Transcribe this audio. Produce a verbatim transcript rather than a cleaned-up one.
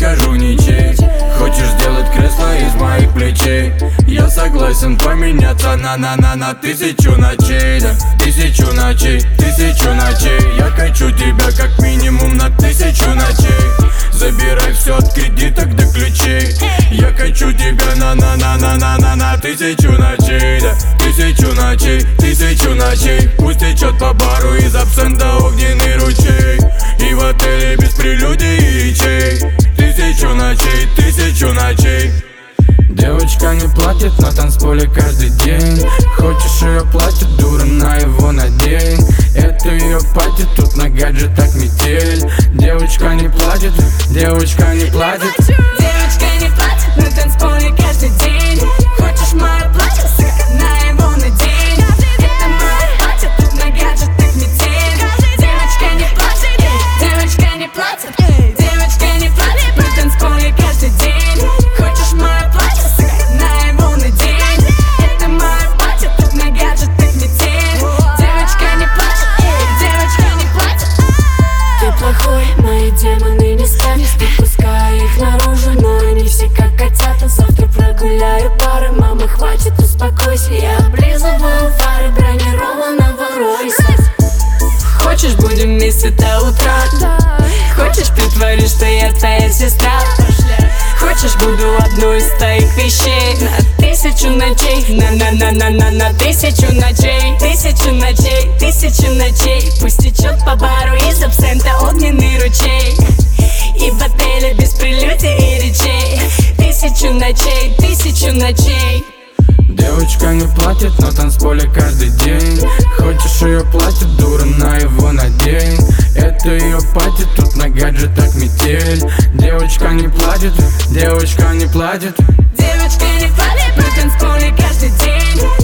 скажу ничей. Хочешь сделать кресло из моих плечей? Я согласен поменяться на-на-на на тысячу ночей, да, тысячу ночей, тысячу ночей. Я хочу тебя как минимум на тысячу ночей. Забирай все от кредиток до ключей. Я хочу тебя на-на-на-на-на-на на тысячу ночей, да, тысячу ночей, тысячу ночей. Пусть течет по бару из абсента огненный ручей. И в отеле без прелюдий и речей. Тысячу ночей, тысячу ночей. Девочка не платит на танцполе каждый день. Хочешь ее платит, дура, на его надень. Это ее пати, тут на гаджетах метель. Девочка не платит, девочка не платит. Девочка не платит на танцполе каждый день. Хочешь мое платье, сука, на его надень. Это мое платье, тут на гаджетах метель. Девочка не платит, девочка не платит. Девочка не платит на танцполе каждый день. Хочешь мое платье, сука, на его надень. Это мое платье, тут на гаджетах метель. Девочка не платит, девочка не платит. Ты плохой, мои демоны не станешь. Выпускай их наружу, но они все как котята. Завтра прогуляю пары, мама, хватит, успокойся. Я облизываю фары бронированного Ройса. Хочешь, будем вместе до утра? Хочешь, притворись, что я твоя сестра? Хочешь, буду одной из твоих вещей на тысячу ночей, на-на-на-на-на на тысячу ночей, тысячу ночей, тысячу ночей. Пусть течет по бару из абсента огненный ручей. И в отеле без прелюдий и речей. Тысячу ночей, тысячу ночей. Девочка не платит на танцполе каждый день. Хочешь ее платит, дура, на его надень. Это ее пати, тут на гаджетах метель. Девочка не платит, девочка не платит. Девочка не платит на танцполе каждый день.